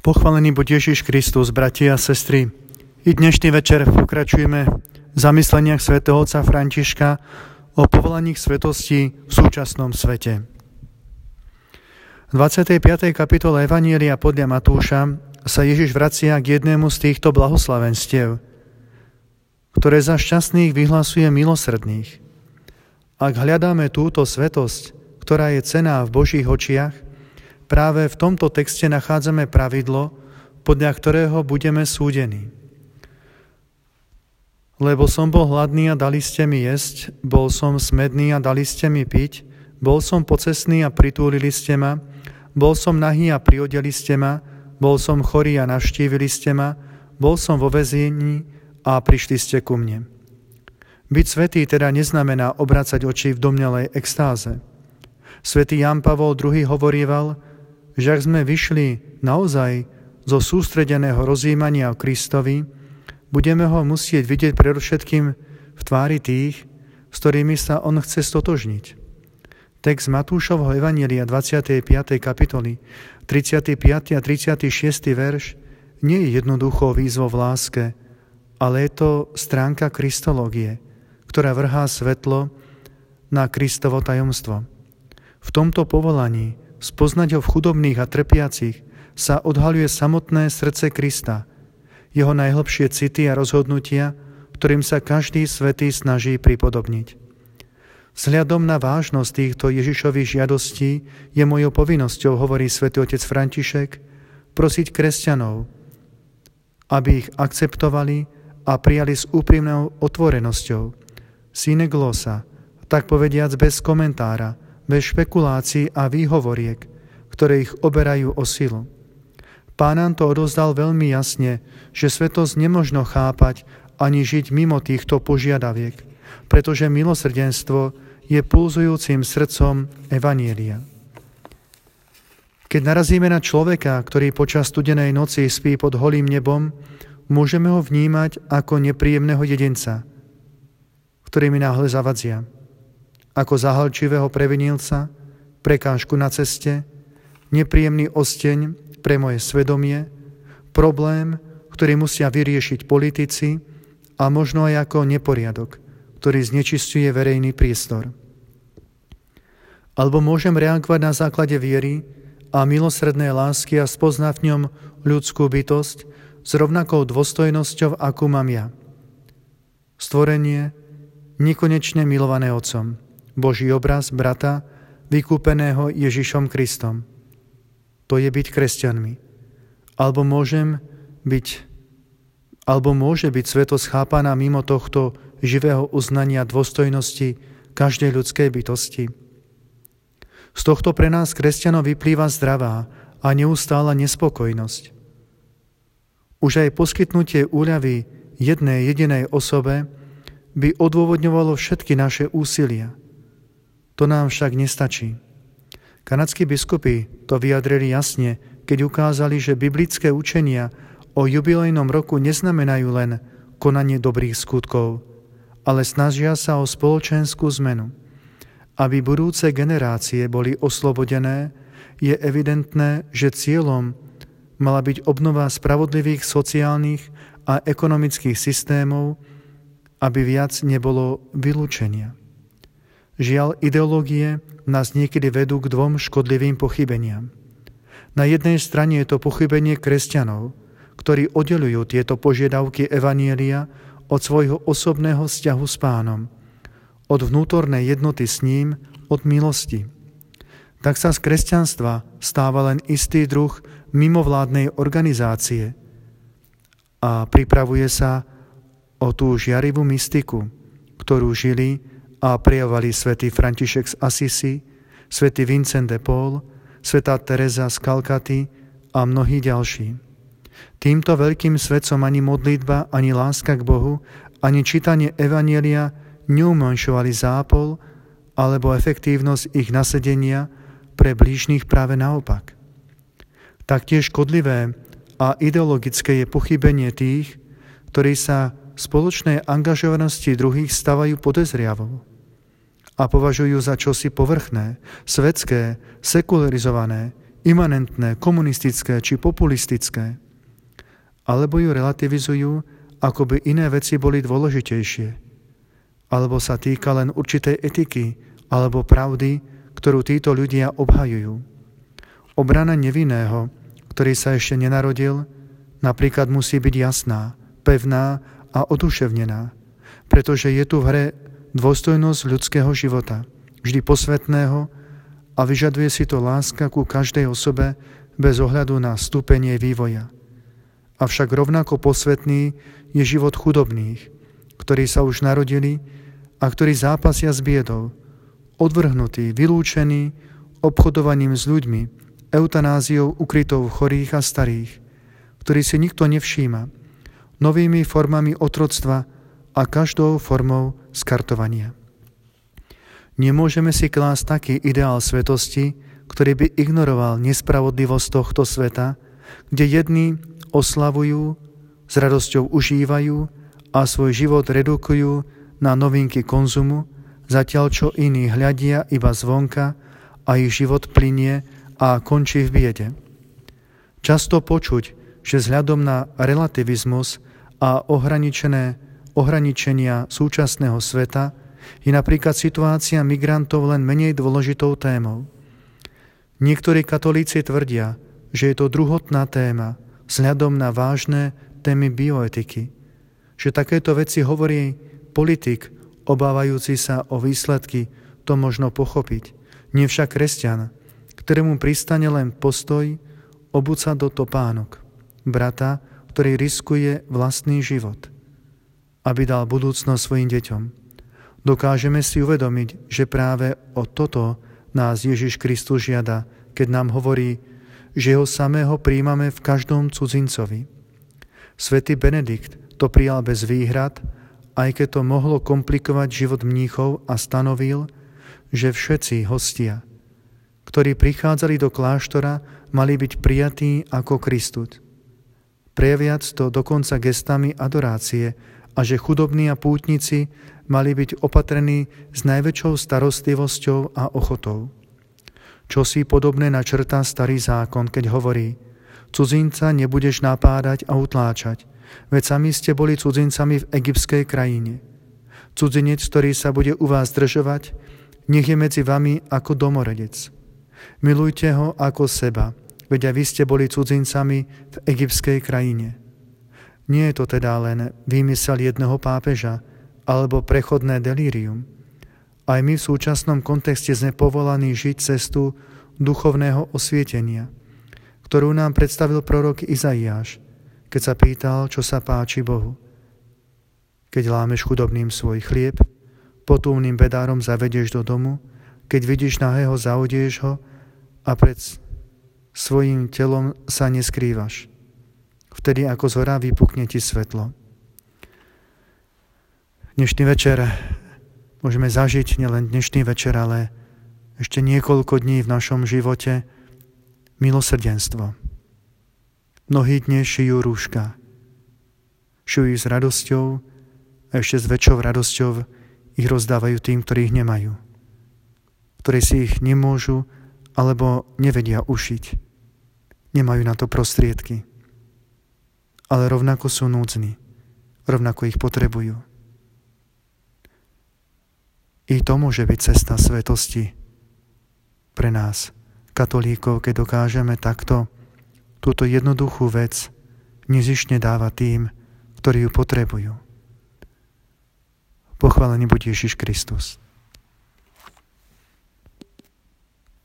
Pochválený buď Ježiš Kristus, bratia a sestry. I dnešný večer pokračujeme v zamysleniach svätého otca Františka o povolaní k svetosti v súčasnom svete. V 25. kapitole Evanjelia podľa Matúša sa Ježiš vracia k jednému z týchto blahoslavenstiev, ktoré za šťastných vyhlasuje milosrdných. Ak hľadáme túto svetosť, ktorá je cenná v Božích očiach, práve v tomto texte nachádzame pravidlo, podľa ktorého budeme súdení. Lebo som bol hladný a dali ste mi jesť, bol som smedný a dali ste mi piť, bol som pocestný a pritúlili ste ma, bol som nahý a priodeli ste ma, bol som chorý a navštívili ste ma, bol som vo väzení a prišli ste ku mne. Byť svätý teda neznamená obracať oči v domnelej extáze. Svätý Ján Pavol II hovorieval, že ak sme vyšli naozaj zo sústredeného rozjímania o Kristovi, budeme ho musieť vidieť predovšetkým v tvári tých, s ktorými sa on chce stotožniť. Text Matúšovho Evanjelia 25. kapitoly, 35. a 36. verš nie je jednoduchou výzvou v láske, ale je to stránka kristológie, ktorá vrhá svetlo na Kristovo tajomstvo. V tomto povolaní spoznať ho v chudobných a trpiacich sa odhaľuje samotné srdce Krista, jeho najhlbšie city a rozhodnutia, ktorým sa každý svätý snaží pripodobniť. Vzhľadom na vážnosť týchto Ježišových žiadostí je mojou povinnosťou, hovorí svätý otec František, prosiť kresťanov, aby ich akceptovali a prijali s úprimnou otvorenosťou. Sine glosa, tak povediac bez komentára, bez špekulácií a výhovoriek, ktoré ich oberajú o silu. Pán nám to odovzdal veľmi jasne, že svetosť nemožno chápať ani žiť mimo týchto požiadaviek, pretože milosrdenstvo je pulzujúcim srdcom Evanjelia. Keď narazíme na človeka, ktorý počas studenej noci spí pod holým nebom, môžeme ho vnímať ako nepríjemného jedinca, ktorý mi náhle zavadzia. Ako zahalčivého previnilca, prekážku na ceste, nepríjemný osteň pre moje svedomie, problém, ktorý musia vyriešiť politici a možno aj ako neporiadok, ktorý znečisťuje verejný priestor. Alebo môžem reagovať na základe viery a milosrdnej lásky a spoznať v ňom ľudskú bytosť s rovnakou dôstojnosťou, akú mám ja. Stvorenie, nekonečne milované Otcom. Boží obraz brata, vykúpeného Ježišom Kristom. To je byť kresťanmi. Alebo môže byť svetosť chápaná mimo tohto živého uznania dôstojnosti každej ľudskej bytosti. Z tohto pre nás kresťanov vyplýva zdravá a neustála nespokojnosť. Už aj poskytnutie úľavy jednej jedinej osobe by odôvodňovalo všetky naše úsilia. To nám však nestačí. Kanadskí biskupy to vyjadrili jasne, keď ukázali, že biblické učenia o jubilejnom roku neznamenajú len konanie dobrých skutkov, ale snažia sa o spoločenskú zmenu. Aby budúce generácie boli oslobodené, je evidentné, že cieľom mala byť obnova spravodlivých sociálnych a ekonomických systémov, aby viac nebolo vylúčenia. Žiaľ, ideológie nás niekedy vedú k dvom škodlivým pochybeniam. Na jednej strane je to pochybenie kresťanov, ktorí oddelujú tieto požiadavky Evanjelia od svojho osobného vzťahu s Pánom, od vnútornej jednoty s ním, od milosti. Tak sa z kresťanstva stáva len istý druh mimovládnej organizácie a pripravuje sa o tú žiarivú mystiku, ktorú žili a prejavovali svätý František z Assisi, svätý Vincent de Paul, svätá Teresa z Kalkaty a mnohí ďalší. Týmto veľkým svetcom ani modlitba, ani láska k Bohu, ani čítanie Evanjelia neumenšovali zápol alebo efektívnosť ich nasedenia pre blížnych práve naopak. Taktiež škodlivé a ideologické je pochybenie tých, ktorí sa spoločnej angažovanosti druhých stavajú podezriavo a považujú za čosi povrchné, svetské, sekularizované, imanentné, komunistické či populistické, alebo ju relativizujú, ako by iné veci boli dôležitejšie, alebo sa týka len určitej etiky alebo pravdy, ktorú títo ľudia obhajujú. Obrana nevinného, ktorý sa ešte nenarodil, napríklad musí byť jasná, pevná a oduševnená, pretože je tu v hre dôstojnosť ľudského života, vždy posvätného, a vyžaduje si to láska ku každej osobe bez ohľadu na stupeň jej vývoja. Avšak rovnako posvätný je život chudobných, ktorí sa už narodili a ktorí zápasia s biedou, odvrhnutí, vylúčení obchodovaním s ľuďmi, eutanáziou ukrytou chorých a starých, ktorí si nikto nevšíma, novými formami otroctva a každou formou skartovania. Nemôžeme si klásť taký ideál svetosti, ktorý by ignoroval nespravodlivosť tohto sveta, kde jedni oslavujú, s radosťou užívajú a svoj život redukujú na novinky konzumu, zatiaľ čo iní hľadia iba zvonka a ich život plynie a končí v biede. Často počuť, že vzhľadom na relativizmus a ohraničenia súčasného sveta je napríklad situácia migrantov len menej dôležitou témou. Niektorí katolíci tvrdia, že je to druhotná téma vzhľadom na vážne témy bioetiky, že takéto veci hovorí politik, obávajúci sa o výsledky, to možno pochopiť. Nie však kresťan, ktorému pristane len postoj obúť sa do topánok, brata, ktorý riskuje vlastný život, aby dal budúcnosť svojim deťom. Dokážeme si uvedomiť, že práve o toto nás Ježiš Kristus žiada, keď nám hovorí, že ho samého príjmame v každom cudzincovi. Svätý Benedikt to prijal bez výhrad, aj keď to mohlo komplikovať život mníchov, a stanovil, že všetci hostia, ktorí prichádzali do kláštora, mali byť prijatí ako Kristus. Prejaviac to dokonca gestami adorácie, a že chudobní a pútnici mali byť opatrení s najväčšou starostlivosťou a ochotou. Čosi podobné načrtá starý zákon, keď hovorí: cudzinca nebudeš napádať a utláčať, veď sami ste boli cudzincami v egyptskej krajine. Cudzinec, ktorý sa bude u vás zdržovať, nech je medzi vami ako domorodec. Milujte ho ako seba, veď aj vy ste boli cudzincami v egyptskej krajine. Nie je to teda len výmysel jedného pápeža alebo prechodné delírium. Aj my v súčasnom kontexte sme povolaní žiť cestu duchovného osvietenia, ktorú nám predstavil prorok Izaiáš, keď sa pýtal, čo sa páči Bohu. Keď lámeš chudobným svoj chlieb, potulným bedárom zavedieš do domu, keď vidíš nahého, zaodieš ho a pred svojím telom sa neskrývaš. Vtedy ako zhora vypukne ti svetlo. Dnešný večer môžeme zažiť nielen dnešný večer, ale ešte niekoľko dní v našom živote milosrdenstvo. Mnohí dnes šijú rúška. Šijú ich s radosťou a ešte s väčšou radosťou ich rozdávajú tým, ktorí ich nemajú, ktorí si ich nemôžu alebo nevedia ušiť. Nemajú na to prostriedky. Ale rovnako sú núdzni, rovnako ich potrebujú. I to môže byť cesta svetosti pre nás, katolíkov, keď dokážeme takto túto jednoduchú vec nezištne dávať tým, ktorí ju potrebujú. Pochválený buď Ježiš Kristus.